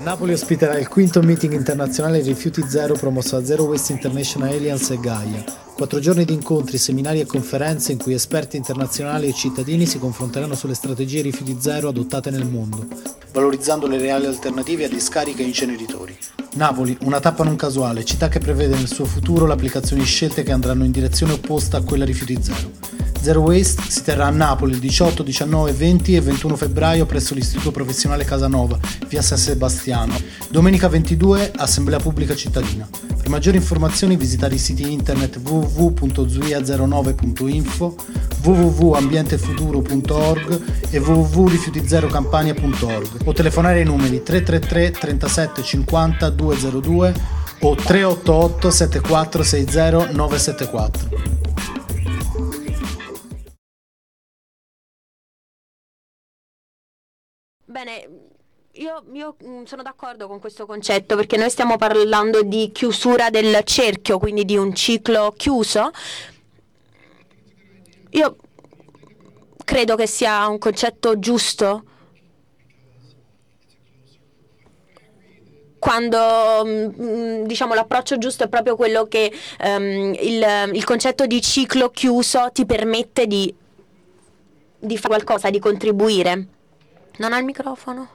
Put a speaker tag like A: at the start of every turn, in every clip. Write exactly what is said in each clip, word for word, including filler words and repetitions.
A: Napoli ospiterà il quinto meeting internazionale Rifiuti Zero promosso da Zero Waste International Alliance e Gaia. Quattro giorni di incontri, seminari e conferenze in cui esperti internazionali e cittadini si confronteranno sulle strategie Rifiuti Zero adottate nel mondo, valorizzando le reali alternative a discariche e inceneritori. Napoli, una tappa non casuale, città che prevede nel suo futuro l'applicazione di scelte che andranno in direzione opposta a quella Rifiuti Zero. Zero Waste si terrà a Napoli il diciotto, diciannove, venti e ventuno febbraio presso l'Istituto Professionale Casanova, via San Sebastiano. Domenica ventidue, Assemblea Pubblica Cittadina. Per maggiori informazioni visitare i siti internet w w w punto zuia zero nove punto info, w w w punto ambientefuturo punto org e w w w punto rifiuti zero campania punto org o telefonare ai numeri tre tre tre trentasette cinquanta duecentodue o tre otto otto sette quattro sei zero nove sette quattro.
B: Bene, io, io sono d'accordo con questo concetto perché noi stiamo parlando di chiusura del cerchio, quindi di un ciclo chiuso. Io credo che sia un concetto giusto quando, diciamo, l'approccio giusto è proprio quello che um, il, il concetto di ciclo chiuso ti permette di, di fare qualcosa, di contribuire. Non ha il microfono?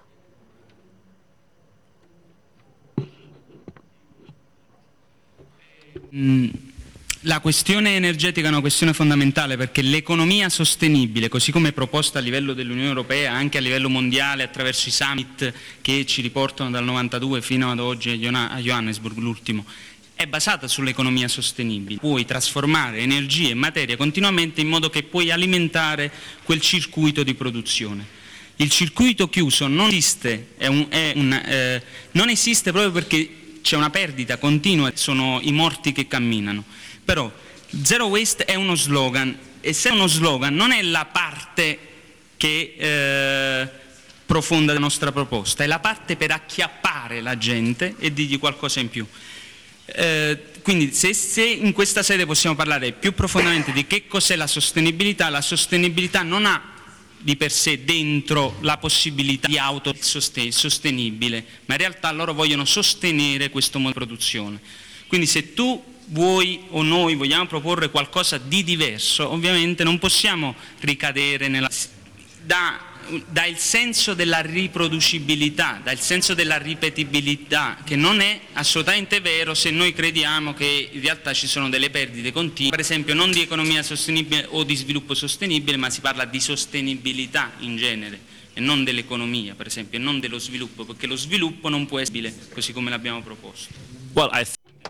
C: La questione energetica è una questione fondamentale perché l'economia sostenibile, così come proposta a livello dell'Unione Europea, anche a livello mondiale attraverso i summit che ci riportano dal novantadue fino ad oggi a Johannesburg, l'ultimo, è basata sull'economia sostenibile. Puoi trasformare energia e materia continuamente in modo che puoi alimentare quel circuito di produzione. Il circuito chiuso non esiste, è un, è un, eh, non esiste proprio perché c'è una perdita continua, sono i morti che camminano. Però Zero Waste è uno slogan e se è uno slogan non è la parte che eh, profonda della nostra proposta, è la parte per acchiappare la gente e dirgli qualcosa in più. Eh, quindi se, se in questa sede possiamo parlare più profondamente di che cos'è la sostenibilità, la sostenibilità non ha di per sé dentro la possibilità di auto sostenibile, ma in realtà loro vogliono sostenere questo modo di produzione. Quindi se tu vuoi o noi vogliamo proporre qualcosa di diverso, ovviamente non possiamo ricadere nella... Da, dà il senso della riproducibilità, dà il senso della ripetibilità, che non è assolutamente vero se noi crediamo che in realtà ci sono delle perdite continue, per esempio non di economia sostenibile o di sviluppo sostenibile, ma si parla di sostenibilità in genere e non dell'economia, per esempio, e non dello sviluppo, perché lo sviluppo non può essere così come l'abbiamo proposto.
D: Well, I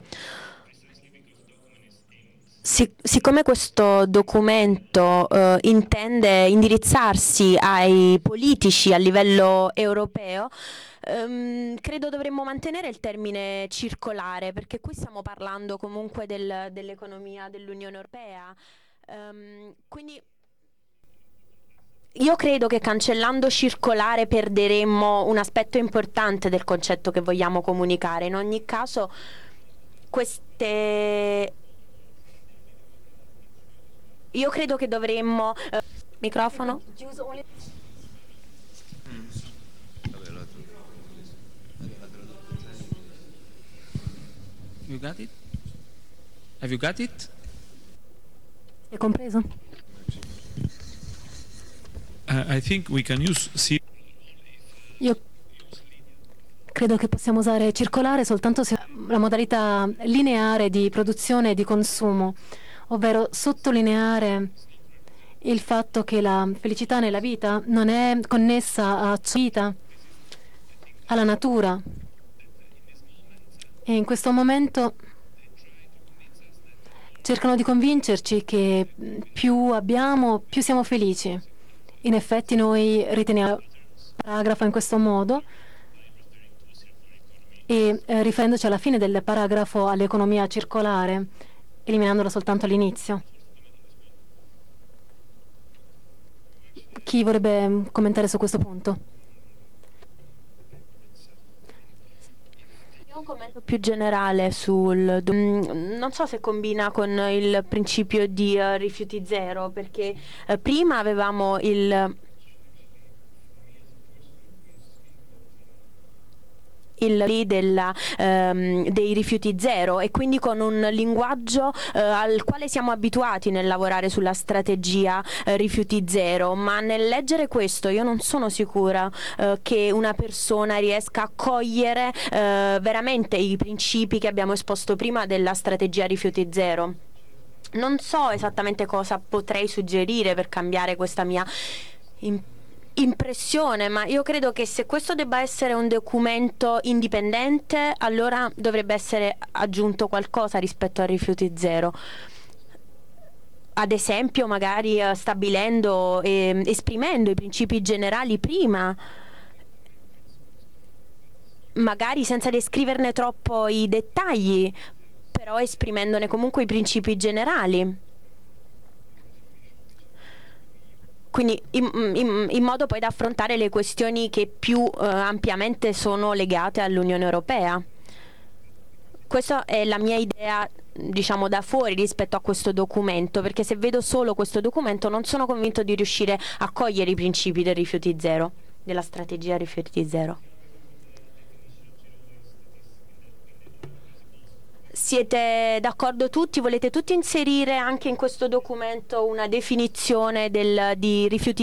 B: Sic- siccome questo documento eh, intende indirizzarsi ai politici a livello europeo, ehm, credo dovremmo mantenere il termine circolare, perché qui stiamo parlando comunque del- dell'economia dell'Unione Europea. Ehm, quindi io credo che cancellando circolare perderemmo un aspetto importante del concetto che vogliamo comunicare. In ogni caso, queste... Io credo che dovremmo... eh, microfono?
C: You got it? Have you got it?
E: Hai compreso?
F: Uh, I think we can use C-
E: Io credo che possiamo usare circolare soltanto se la modalità lineare di produzione e di consumo, ovvero sottolineare il fatto che la felicità nella vita non è connessa a vita, alla natura. E in questo momento cercano di convincerci che più abbiamo, più siamo felici. In effetti noi riteniamo il paragrafo in questo modo e eh, riferendoci alla fine del paragrafo all'economia circolare, eliminandola soltanto all'inizio. Chi vorrebbe commentare su questo punto?
B: Io ho un commento più generale sul... mm, non so se combina con il principio di eh, rifiuti zero, perché eh, prima avevamo il... il della, ehm, dei rifiuti zero, e quindi con un linguaggio eh, al quale siamo abituati nel lavorare sulla strategia eh, rifiuti zero, ma nel leggere questo io non sono sicura eh, che una persona riesca a cogliere eh, veramente i principi che abbiamo esposto prima della strategia rifiuti zero. Non so esattamente cosa potrei suggerire per cambiare questa mia impressione impressione, ma io credo che se questo debba essere un documento indipendente, allora dovrebbe essere aggiunto qualcosa rispetto a rifiuti zero. Ad esempio, magari eh, stabilendo e esprimendo i principi generali prima, magari senza descriverne troppo i dettagli, però esprimendone comunque i principi generali. Quindi in, in, in modo poi da affrontare le questioni che più eh, ampiamente sono legate all'Unione Europea. Questa è la mia idea, diciamo, da fuori rispetto a questo documento, perché se vedo solo questo documento non sono convinto di riuscire a cogliere i principi del rifiuti zero, della strategia rifiuti zero. Siete d'accordo tutti? Volete tutti inserire anche in questo documento una definizione del, di rifiuti